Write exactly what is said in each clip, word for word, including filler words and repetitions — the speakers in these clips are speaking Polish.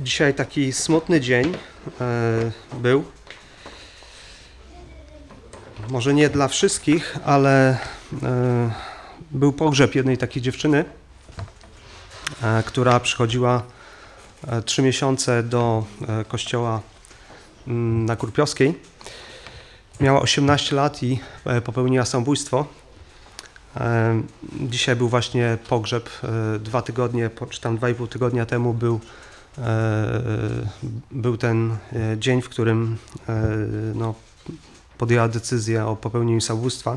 Dzisiaj taki smutny dzień e, był. Może nie dla wszystkich, ale e, był pogrzeb jednej takiej dziewczyny, e, która przychodziła e, trzy miesiące do e, kościoła m, na Kurpiowskiej. Miała osiemnaście lat i e, popełniła samobójstwo. E, dzisiaj był właśnie pogrzeb. E, dwa tygodnie, czy tam dwa i pół tygodnia temu był Był ten dzień, w którym no, podjęła decyzję o popełnieniu samobójstwa.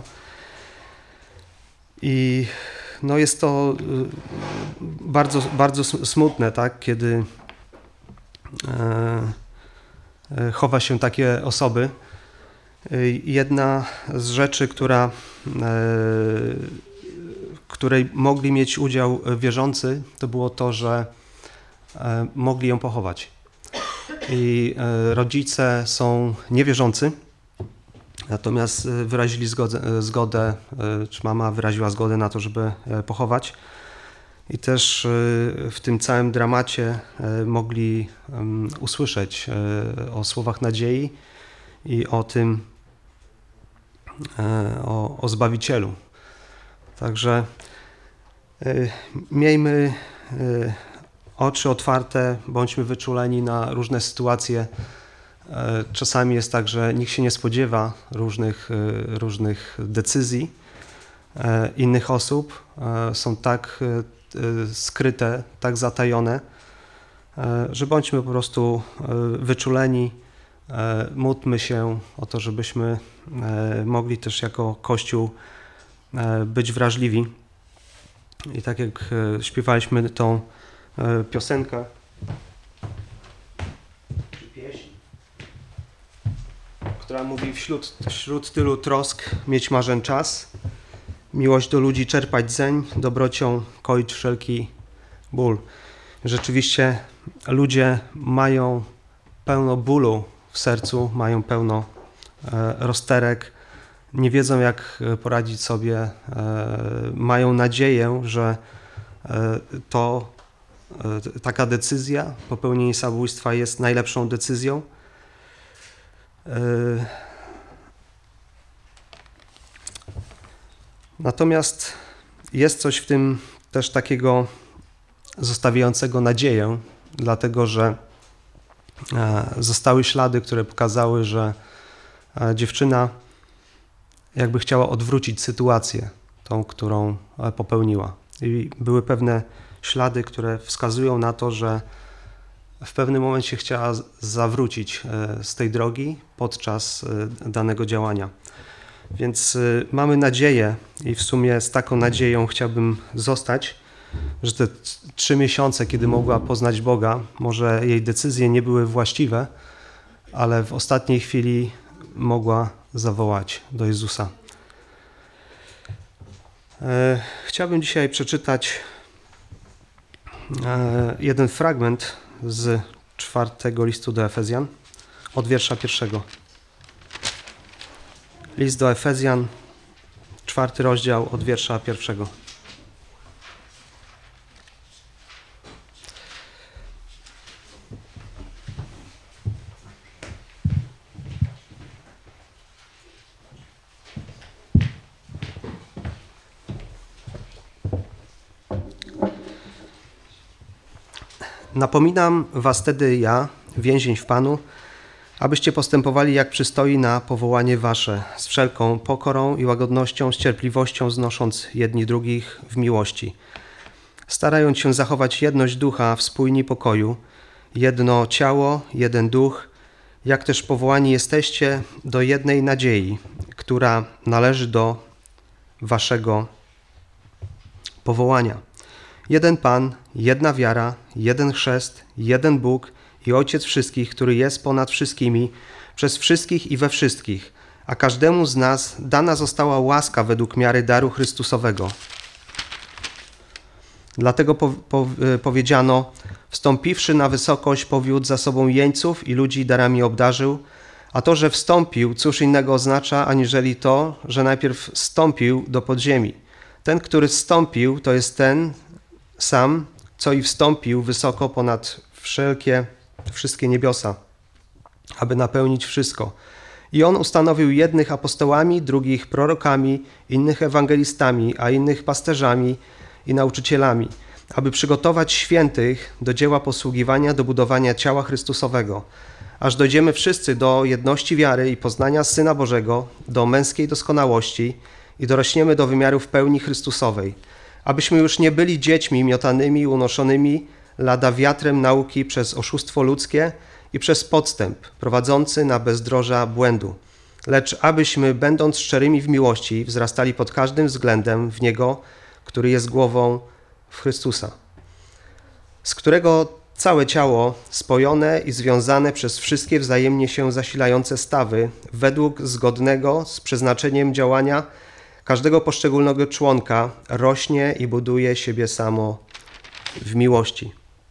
I no, jest to bardzo, bardzo smutne, tak, kiedy chowa się takie osoby. Jedna z rzeczy, która, w której mogli mieć udział wierzący, to było to, że mogli ją pochować. I rodzice są niewierzący, natomiast wyrazili zgodę, zgodę, czy mama wyraziła zgodę na to, żeby pochować. I też w tym całym dramacie mogli usłyszeć o słowach nadziei i o tym, o, o Zbawicielu. Także miejmy oczy otwarte, bądźmy wyczuleni na różne sytuacje. Czasami jest tak, że nikt się nie spodziewa różnych, różnych decyzji innych osób. Są tak skryte, tak zatajone, że bądźmy po prostu wyczuleni. Módlmy się o to, żebyśmy mogli też jako Kościół być wrażliwi. I tak jak śpiewaliśmy tą piosenkę, czy pieśń, która mówi: wśród, wśród tylu trosk mieć marzeń czas, miłość do ludzi czerpać zeń, dobrocią koić wszelki ból. Rzeczywiście ludzie mają pełno bólu w sercu, mają pełno rozterek, nie wiedzą, jak poradzić sobie, mają nadzieję, że to taka decyzja, popełnienie samobójstwa jest najlepszą decyzją. Natomiast jest coś w tym też takiego zostawiającego nadzieję, dlatego że zostały ślady, które pokazały, że dziewczyna jakby chciała odwrócić sytuację, tą, którą popełniła. I były pewne ślady, które wskazują na to, że w pewnym momencie chciała zawrócić z tej drogi podczas danego działania. Więc mamy nadzieję i w sumie z taką nadzieją chciałbym zostać, że te trzy miesiące, kiedy mogła poznać Boga, może jej decyzje nie były właściwe, ale w ostatniej chwili mogła zawołać do Jezusa. Chciałbym dzisiaj przeczytać jeden fragment z czwartego listu do Efezjan, od wiersza pierwszego. List do Efezjan, czwarty rozdział, od wiersza pierwszego. Napominam was tedy ja, więzień w Panu, abyście postępowali jak przystoi na powołanie wasze, z wszelką pokorą i łagodnością, z cierpliwością znosząc jedni drugich w miłości, starając się zachować jedność ducha w spójni pokoju, jedno ciało, jeden duch, jak też powołani jesteście do jednej nadziei, która należy do waszego powołania. Jeden Pan, jedna wiara, jeden chrzest, jeden Bóg i Ojciec wszystkich, który jest ponad wszystkimi, przez wszystkich i we wszystkich, a każdemu z nas dana została łaska według miary daru Chrystusowego. Dlatego po, po, powiedziano: wstąpiwszy na wysokość, powiódł za sobą jeńców i ludzi darami obdarzył, a to, że wstąpił, cóż innego oznacza, aniżeli to, że najpierw wstąpił do podziemi. Ten, który wstąpił, to jest ten sam, co i wstąpił wysoko ponad wszelkie wszystkie niebiosa, aby napełnić wszystko. I On ustanowił jednych apostołami, drugich prorokami, innych ewangelistami, a innych pasterzami i nauczycielami, aby przygotować świętych do dzieła posługiwania, do budowania ciała Chrystusowego, aż dojdziemy wszyscy do jedności wiary i poznania Syna Bożego, do męskiej doskonałości i dorośniemy do wymiaru w pełni Chrystusowej, abyśmy już nie byli dziećmi miotanymi, unoszonymi lada wiatrem nauki przez oszustwo ludzkie i przez podstęp prowadzący na bezdroża błędu, lecz abyśmy, będąc szczerymi w miłości, wzrastali pod każdym względem w Niego, który jest głową, w Chrystusa, z którego całe ciało, spojone i związane przez wszystkie wzajemnie się zasilające stawy, według zgodnego z przeznaczeniem działania każdego poszczególnego członka, rośnie i buduje siebie samo w miłości.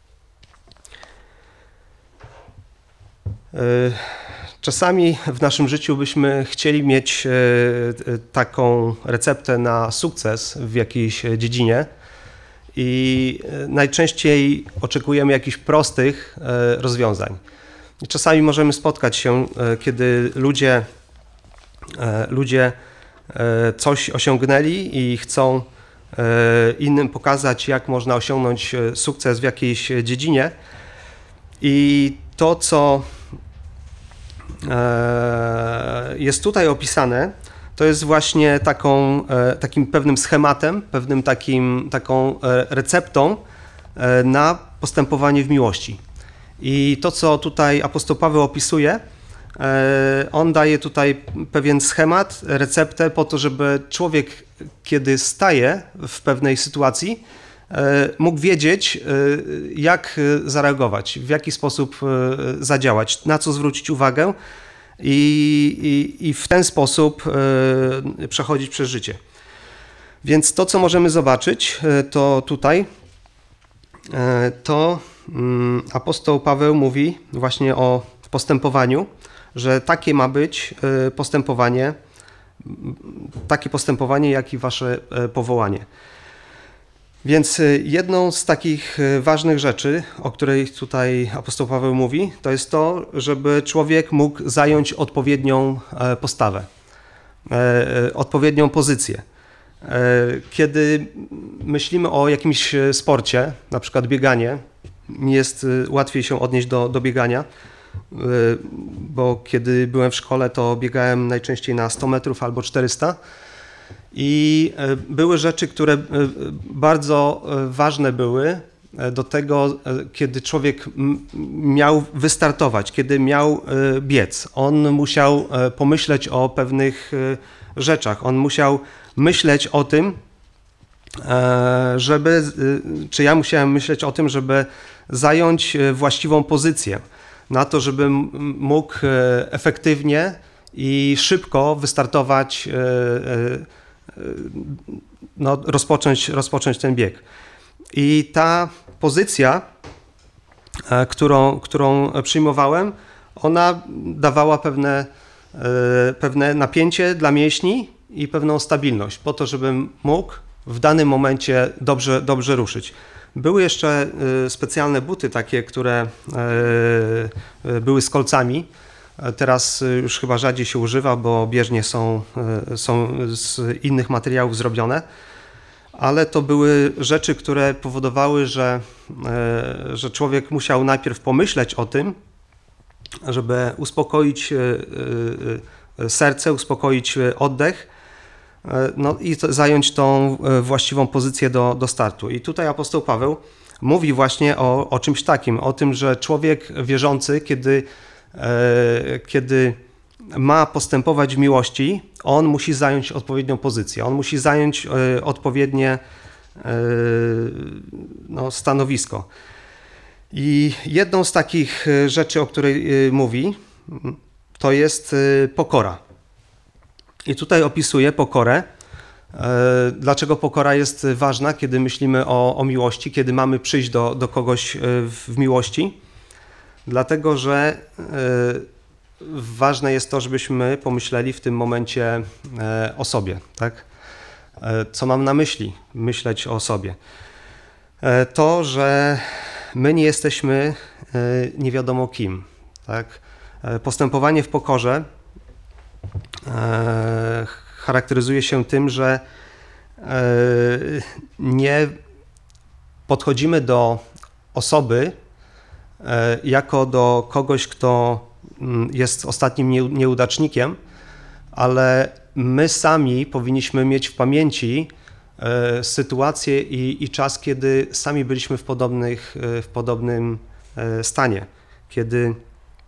Czasami w naszym życiu byśmy chcieli mieć taką receptę na sukces w jakiejś dziedzinie i najczęściej oczekujemy jakichś prostych rozwiązań. I czasami możemy spotkać się, kiedy ludzie, ludzie coś osiągnęli i chcą innym pokazać, jak można osiągnąć sukces w jakiejś dziedzinie. I to, co jest tutaj opisane, to jest właśnie taką, takim pewnym schematem, pewnym takim, taką receptą na postępowanie w miłości. I to, co tutaj apostoł Paweł opisuje, on daje tutaj pewien schemat, receptę po to, żeby człowiek, kiedy staje w pewnej sytuacji, mógł wiedzieć, jak zareagować, w jaki sposób zadziałać, na co zwrócić uwagę i, i, i w ten sposób przechodzić przez życie. Więc to, co możemy zobaczyć, to tutaj, to apostoł Paweł mówi właśnie o postępowaniu, że takie ma być postępowanie, takie postępowanie, jak i wasze powołanie. Więc jedną z takich ważnych rzeczy, o której tutaj apostoł Paweł mówi, to jest to, żeby człowiek mógł zająć odpowiednią postawę, odpowiednią pozycję. Kiedy myślimy o jakimś sporcie, na przykład bieganie, jest łatwiej się odnieść do, do biegania, bo kiedy byłem w szkole, to biegałem najczęściej na sto metrów albo czterysta. I były rzeczy, które bardzo ważne były do tego, kiedy człowiek miał wystartować, kiedy miał biec. On musiał pomyśleć o pewnych rzeczach. On musiał myśleć o tym, żeby, czy ja musiałem myśleć o tym, żeby zająć właściwą pozycję na to, żebym mógł efektywnie i szybko wystartować, no, rozpocząć, rozpocząć ten bieg. I ta pozycja, którą, którą przyjmowałem, ona dawała pewne, pewne napięcie dla mięśni i pewną stabilność, po to, żebym mógł w danym momencie dobrze, dobrze ruszyć. Były jeszcze specjalne buty takie, które były z kolcami. Teraz już chyba rzadziej się używa, bo bieżnie są, są z innych materiałów zrobione, ale to były rzeczy, które powodowały, że, że człowiek musiał najpierw pomyśleć o tym, żeby uspokoić serce, uspokoić oddech, no i zająć tą właściwą pozycję do, do startu. I tutaj apostoł Paweł mówi właśnie o, o czymś takim, o tym, że człowiek wierzący, kiedy kiedy ma postępować w miłości, on musi zająć odpowiednią pozycję, on musi zająć odpowiednie no, stanowisko. I jedną z takich rzeczy, o której mówi, to jest pokora. I tutaj opisuje pokorę. Dlaczego pokora jest ważna, kiedy myślimy o, o miłości, kiedy mamy przyjść do, do kogoś w miłości? Dlatego, że ważne jest to, żebyśmy pomyśleli w tym momencie o sobie, tak? Co mam na myśli, myśleć o sobie? To, że my nie jesteśmy nie wiadomo kim. Tak? Postępowanie w pokorze charakteryzuje się tym, że nie podchodzimy do osoby jako do kogoś, kto jest ostatnim nieudacznikiem, ale my sami powinniśmy mieć w pamięci sytuację i, i czas, kiedy sami byliśmy w, podobnych, w podobnym stanie, kiedy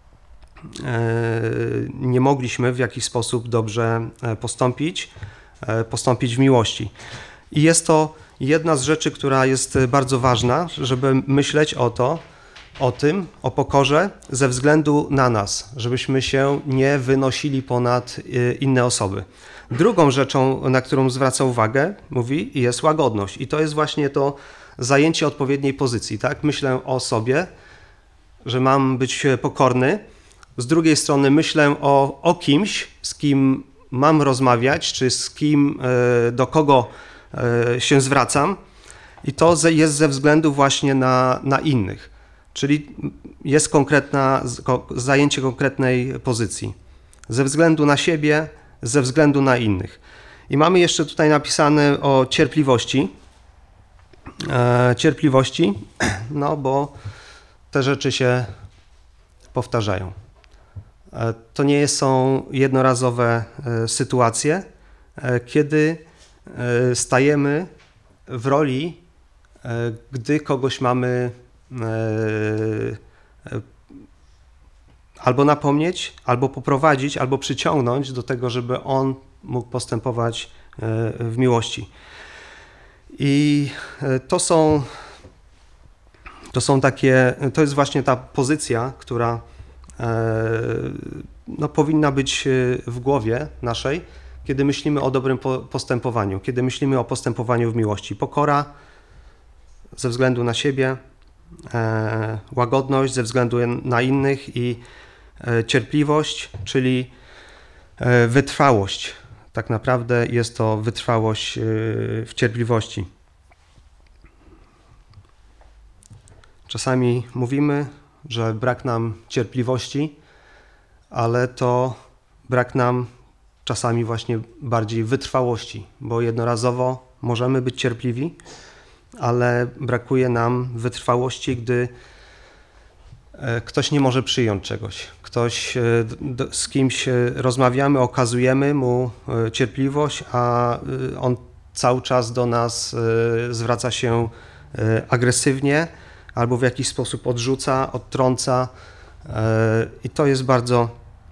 nie mogliśmy w jakiś sposób dobrze postąpić, postąpić w miłości. I jest to jedna z rzeczy, która jest bardzo ważna, żeby myśleć o to, o tym, o pokorze ze względu na nas, żebyśmy się nie wynosili ponad inne osoby. Drugą rzeczą, na którą zwraca uwagę, mówi, jest łagodność. I to jest właśnie to zajęcie odpowiedniej pozycji. Tak? Myślę o sobie, że mam być pokorny. Z drugiej strony myślę o, o kimś, z kim mam rozmawiać, czy z kim, do kogo się zwracam. I to jest ze względu właśnie na, na innych. Czyli jest konkretna, zajęcie konkretnej pozycji. Ze względu na siebie, ze względu na innych. I mamy jeszcze tutaj napisane o cierpliwości. E, cierpliwości, no bo te rzeczy się powtarzają. E, to nie są jednorazowe e, sytuacje, e, kiedy e, stajemy w roli, e, gdy kogoś mamy albo napomnieć, albo poprowadzić, albo przyciągnąć do tego, żeby on mógł postępować w miłości. I to są, to są takie, to jest właśnie ta pozycja, która no, powinna być w głowie naszej, kiedy myślimy o dobrym postępowaniu, kiedy myślimy o postępowaniu w miłości. Pokora ze względu na siebie, E, łagodność ze względu na innych i e, cierpliwość, czyli e, wytrwałość. Tak naprawdę jest to wytrwałość e, w cierpliwości. Czasami mówimy, że brak nam cierpliwości, ale to brak nam czasami właśnie bardziej wytrwałości, bo jednorazowo możemy być cierpliwi, ale brakuje nam wytrwałości, gdy ktoś nie może przyjąć czegoś. Ktoś, z kimś rozmawiamy, okazujemy mu cierpliwość, a on cały czas do nas zwraca się agresywnie albo w jakiś sposób odrzuca, odtrąca i to jest bardzo,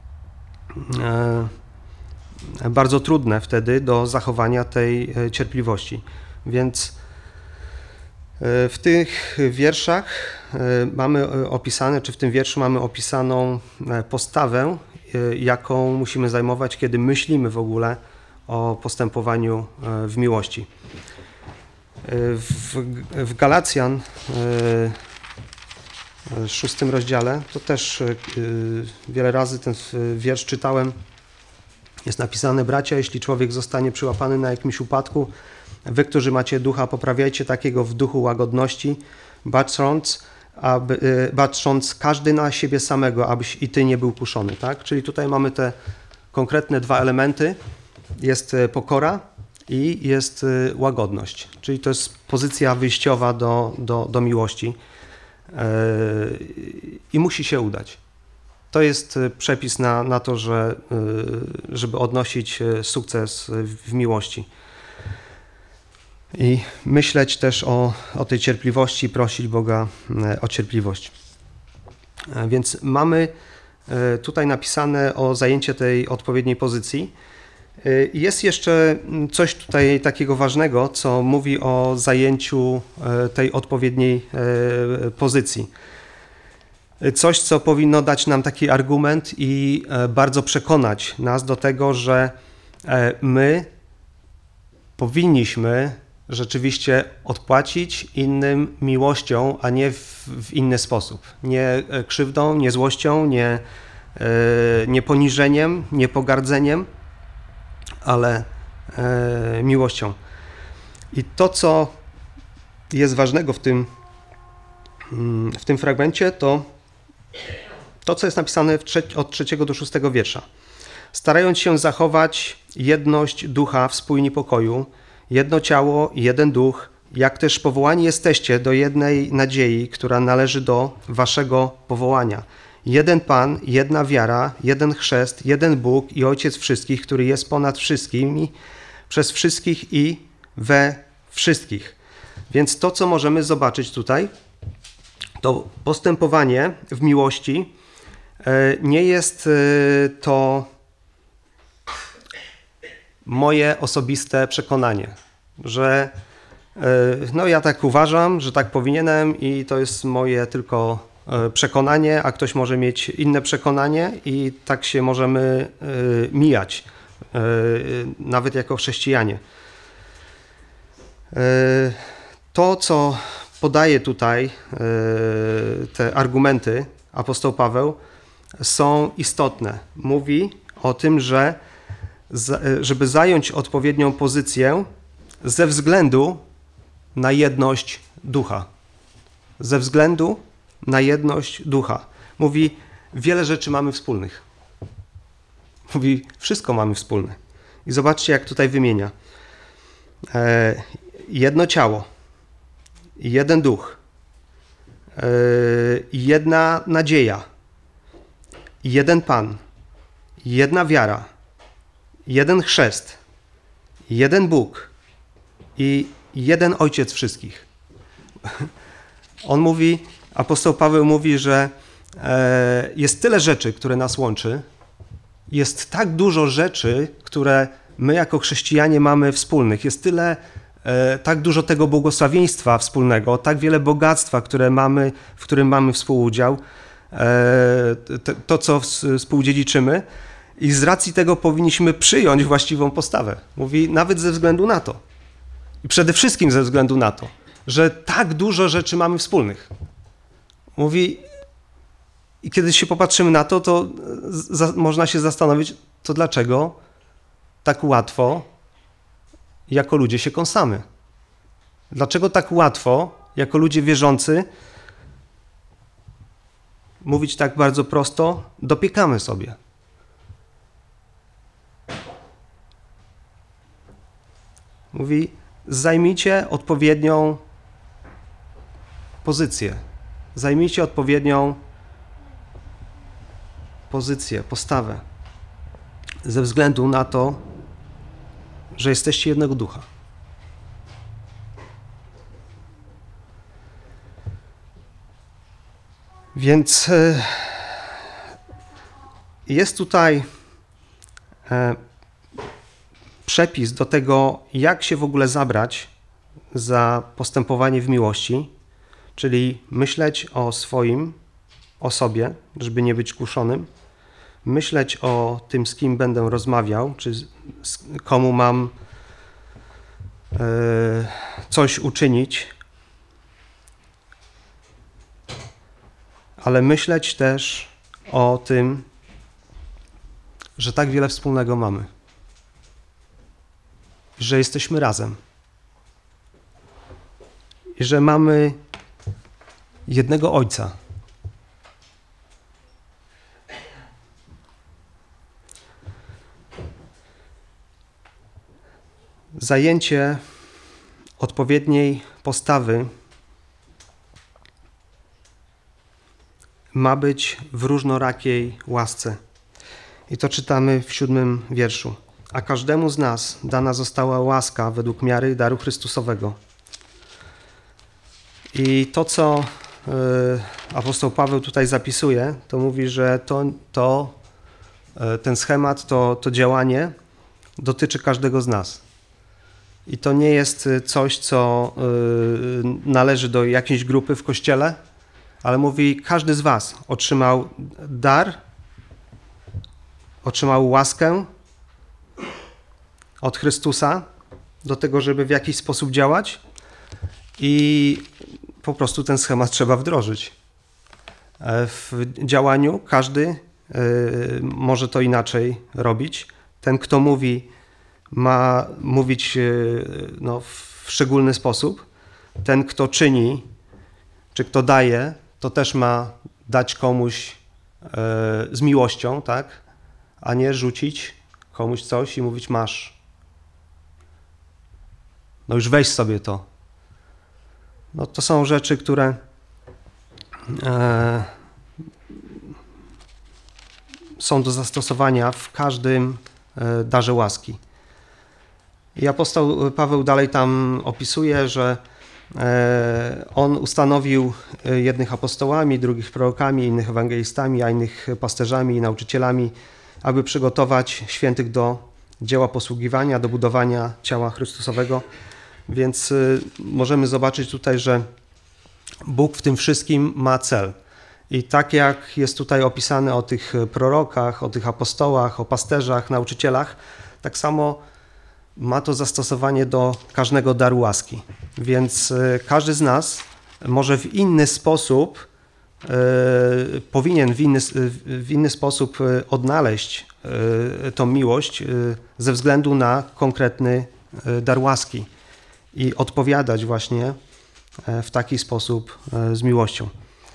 bardzo trudne wtedy do zachowania tej cierpliwości. Więc w tych wierszach mamy opisane, czy w tym wierszu mamy opisaną postawę, jaką musimy zajmować, kiedy myślimy w ogóle o postępowaniu w miłości. W, w Galacjan, w szóstym rozdziale, to też wiele razy ten wiersz czytałem, jest napisane: bracia, jeśli człowiek zostanie przyłapany na jakimś upadku, wy, którzy macie ducha, poprawiajcie takiego w duchu łagodności, bacząc, aby, bacząc każdy na siebie samego, abyś i ty nie był kuszony. Tak? Czyli tutaj mamy te konkretne dwa elementy. Jest pokora i jest łagodność. Czyli to jest pozycja wyjściowa do, do, do miłości. Yy, I musi się udać. To jest przepis na, na to, że, yy, żeby odnosić sukces w miłości. I myśleć też o, o tej cierpliwości, prosić Boga o cierpliwość. Więc mamy tutaj napisane o zajęcie tej odpowiedniej pozycji. Jest jeszcze coś tutaj takiego ważnego, co mówi o zajęciu tej odpowiedniej pozycji. Coś, co powinno dać nam taki argument i bardzo przekonać nas do tego, że my powinniśmy rzeczywiście odpłacić innym miłością, a nie w, w inny sposób. Nie krzywdą, nie złością, nie, nie poniżeniem, nie pogardzeniem, ale miłością. I to, co jest ważnego w tym, w tym fragmencie, to to, co jest napisane w trze- od trzeciego do szóstego wiersza. Starając się zachować jedność ducha w spójni pokoju, jedno ciało, jeden duch, jak też powołani jesteście do jednej nadziei, która należy do waszego powołania. Jeden Pan, jedna wiara, jeden chrzest, jeden Bóg i Ojciec wszystkich, który jest ponad wszystkimi, przez wszystkich i we wszystkich. Więc to, co możemy zobaczyć tutaj, to postępowanie w miłości nie jest to moje osobiste przekonanie, że no ja tak uważam, że tak powinienem i to jest moje tylko przekonanie, a ktoś może mieć inne przekonanie i tak się możemy mijać, nawet jako chrześcijanie. To, co podaje tutaj te argumenty apostoł Paweł, są istotne. Mówi o tym, że żeby zająć odpowiednią pozycję ze względu na jedność ducha. Ze względu na jedność ducha. Mówi, wiele rzeczy mamy wspólnych. Mówi, wszystko mamy wspólne. I zobaczcie, jak tutaj wymienia. E, jedno ciało, jeden duch, e, jedna nadzieja, jeden Pan, jedna wiara, jeden chrzest, jeden Bóg i jeden Ojciec wszystkich. On mówi, apostoł Paweł mówi, że e, jest tyle rzeczy, które nas łączy, jest tak dużo rzeczy, które my jako chrześcijanie mamy wspólnych, jest tyle, e, tak dużo tego błogosławieństwa wspólnego, tak wiele bogactwa, które mamy, w którym mamy współudział, e, to, to, co współdziedziczymy, i z racji tego powinniśmy przyjąć właściwą postawę. Mówi, nawet ze względu na to. I przede wszystkim ze względu na to, że tak dużo rzeczy mamy wspólnych. Mówi, i kiedy się popatrzymy na to, to za, można się zastanowić, to dlaczego tak łatwo jako ludzie się kąsamy? Dlaczego tak łatwo jako ludzie wierzący mówić tak bardzo prosto, dopiekamy sobie? Mówi, zajmijcie odpowiednią pozycję. Zajmijcie odpowiednią pozycję, postawę. Ze względu na to, że jesteście jednego ducha. Więc jest tutaj przepis do tego, jak się w ogóle zabrać za postępowanie w miłości, czyli myśleć o swoim, o sobie, żeby nie być kuszonym, myśleć o tym, z kim będę rozmawiał, czy z, komu mam e, coś uczynić, ale myśleć też o tym, że tak wiele wspólnego mamy, że jesteśmy razem i że mamy jednego Ojca. Zajęcie odpowiedniej postawy ma być w różnorakiej łasce. I to czytamy w siódmym wierszu. A każdemu z nas dana została łaska według miary daru Chrystusowego. I to, co y, apostoł Paweł tutaj zapisuje, to mówi, że to, to, y, ten schemat, to, to działanie dotyczy każdego z nas. I to nie jest coś, co y, należy do jakiejś grupy w Kościele, ale mówi, każdy z was otrzymał dar, otrzymał łaskę od Chrystusa do tego, żeby w jakiś sposób działać i po prostu ten schemat trzeba wdrożyć. W działaniu każdy może to inaczej robić. Ten, kto mówi, ma mówić no, w szczególny sposób. Ten, kto czyni, czy kto daje, to też ma dać komuś z miłością, tak? A nie rzucić komuś coś i mówić masz. No już weź sobie to. No to są rzeczy, które e, są do zastosowania w każdym e, darze łaski. I apostoł Paweł dalej tam opisuje, że e, on ustanowił jednych apostołami, drugich prorokami, innych ewangelistami, a innych pasterzami i nauczycielami, aby przygotować świętych do dzieła posługiwania, do budowania ciała Chrystusowego. Więc y, możemy zobaczyć tutaj, że Bóg w tym wszystkim ma cel. I tak jak jest tutaj opisane o tych prorokach, o tych apostołach, o pasterzach, nauczycielach, tak samo ma to zastosowanie do każdego daru łaski. Więc y, każdy z nas może w inny sposób, y, powinien w inny, w inny sposób odnaleźć y, tą miłość y, ze względu na konkretny y, dar łaski i odpowiadać właśnie w taki sposób z miłością.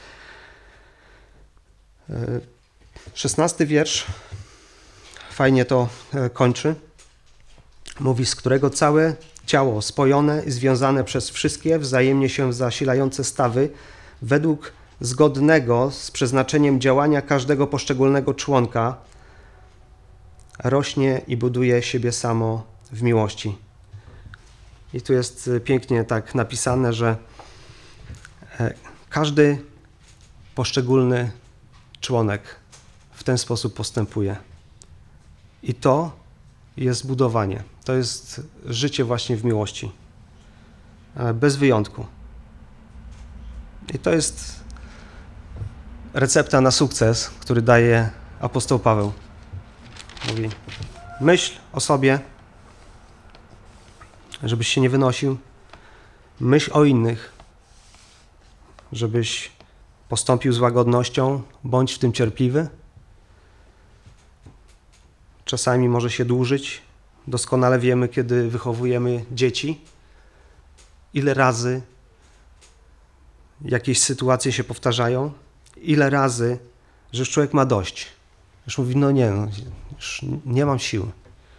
Szesnasty wiersz fajnie to kończy. Mówi, z którego całe ciało spojone i związane przez wszystkie wzajemnie się zasilające stawy według zgodnego z przeznaczeniem działania każdego poszczególnego członka rośnie i buduje siebie samo w miłości. I tu jest pięknie tak napisane, że każdy poszczególny członek w ten sposób postępuje. I to jest budowanie. To jest życie właśnie w miłości. Bez wyjątku. I to jest recepta na sukces, który daje apostoł Paweł. Mówi, myśl o sobie, żebyś się nie wynosił. Myśl o innych, żebyś postąpił z łagodnością, bądź w tym cierpliwy. Czasami może się dłużyć. Doskonale wiemy, kiedy wychowujemy dzieci, ile razy jakieś sytuacje się powtarzają, ile razy, że już człowiek ma dość. Już mówi, no nie, no, już nie mam siły.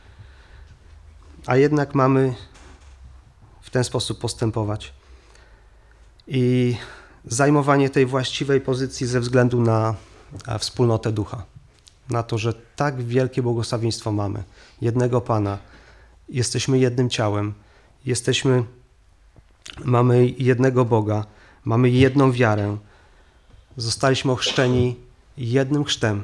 A jednak mamy w ten sposób postępować. I zajmowanie tej właściwej pozycji ze względu na wspólnotę ducha. Na to, że tak wielkie błogosławieństwo mamy. Jednego Pana. Jesteśmy jednym ciałem. Jesteśmy, mamy jednego Boga. Mamy jedną wiarę. Zostaliśmy ochrzczeni jednym chrztem.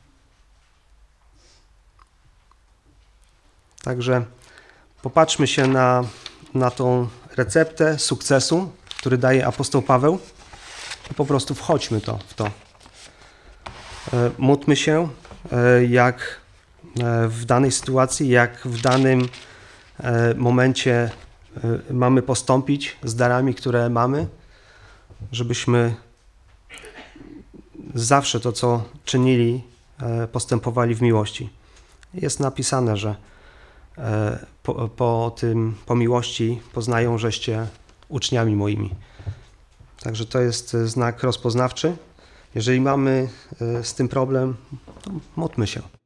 Także popatrzmy się na, na tą receptę sukcesu, który daje apostoł Paweł i po prostu wchodźmy to, w to. Módlmy się, jak w danej sytuacji, jak w danym momencie mamy postąpić z darami, które mamy, żebyśmy zawsze to, co czynili, postępowali w miłości. Jest napisane, że po, po tym, po miłości poznają, żeście uczniami moimi. Także to jest znak rozpoznawczy. Jeżeli mamy z tym problem, to módlmy się.